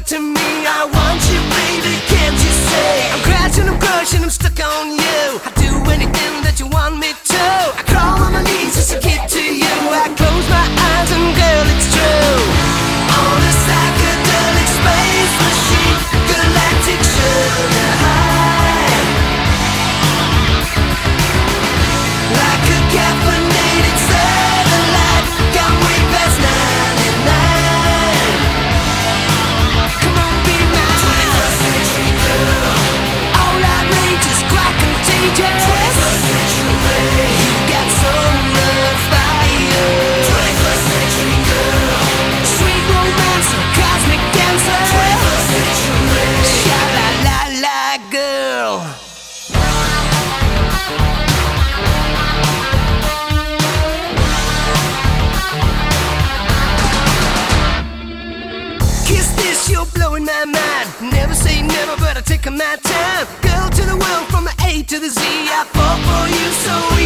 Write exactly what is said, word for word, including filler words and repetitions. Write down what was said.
to me. I want you, baby, can't you say? I'm crashing, I'm crushing, I'm stuck on you. I'd do anything that you want me to. I crawl on my knees just to get to you. I close my eyes and girl, it's true. On a psychedelic space machine, galactic sugar high, like a caffeinated satellite, got way past ninety-nine. Come on, be mine. twenty-first century girl, all outrageous, quite contagious. twenty-first century, you got so much fire. twenty-first century girl, sweet romance, cosmic dancer. twenty-first century, sha-la-la-la girl. Kiss this, you're blowing my mind. Never say never, but I'm taking my time. Girl to the world, from the A to the Z. I fall for you so